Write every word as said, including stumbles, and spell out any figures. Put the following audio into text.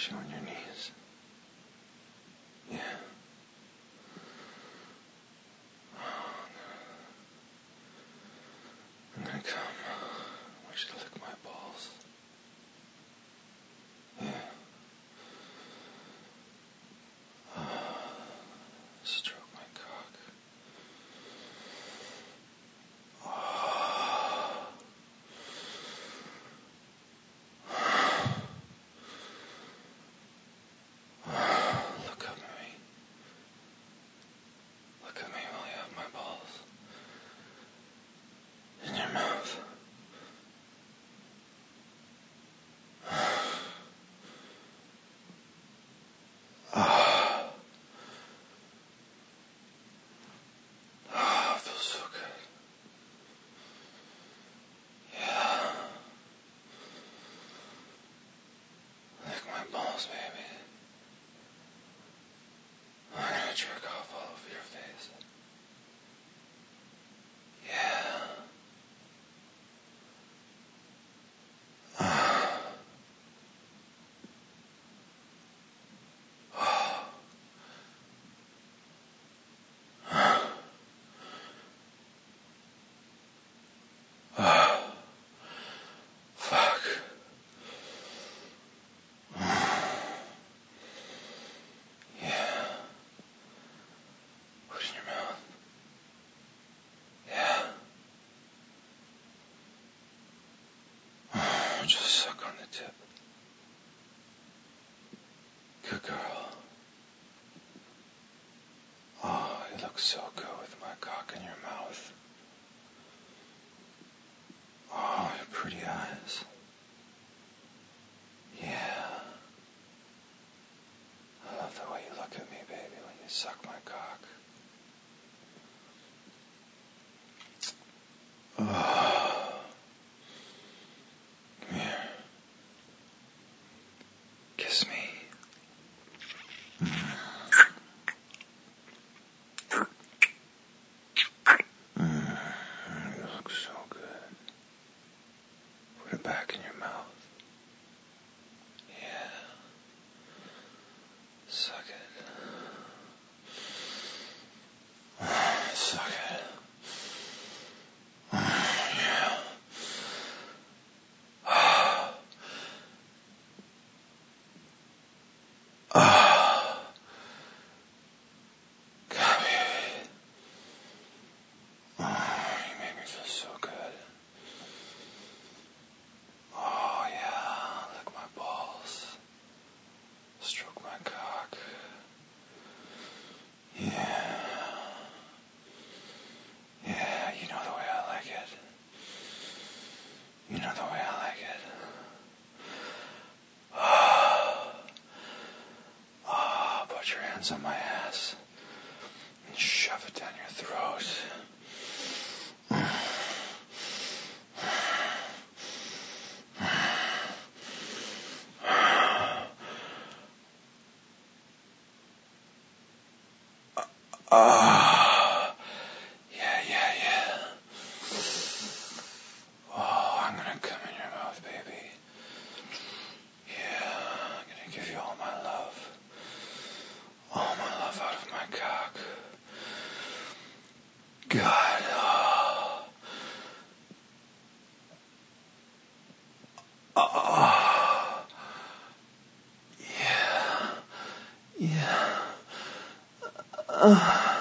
pushing on your knees. Yeah. I'm gonna come. I want you to lick my balls. Yeah. Stroke my cock. Look up at me. Look at me while you have my balls in your mouth. Oh, oh, it feels so good. Yeah. Lick my balls, baby. I'm gonna jerk off all over your face. Yeah. Oh. Oh. Oh. Fuck. Yeah. Put it in your mouth. Yeah. Oh, just suck on the tip. Good girl. Oh, you look so good with my cock in your mouth. Oh, your pretty eyes. Yeah. I love the way you look at me, baby, when you suck my cock. Oh. Come here. Kiss me. Mm. Mm. You look so good. Put it back in your mouth. Yeah. Suck it. Suck it. Yeah. Oh. Oh. God, baby. Oh, you made me feel so good. Oh, yeah. Lick my balls. Stroke my cock. Yeah. Yeah, you know the way I like it. You know the way I like it. Oh. Oh, put your hands on my ass and shove it down your throat. Oh, yeah, yeah, yeah. Oh, I'm gonna come in your mouth, baby. Yeah, I'm gonna give you all my love. All my love out of my cock. God, oh. Oh. Yeah. Yeah. Uh.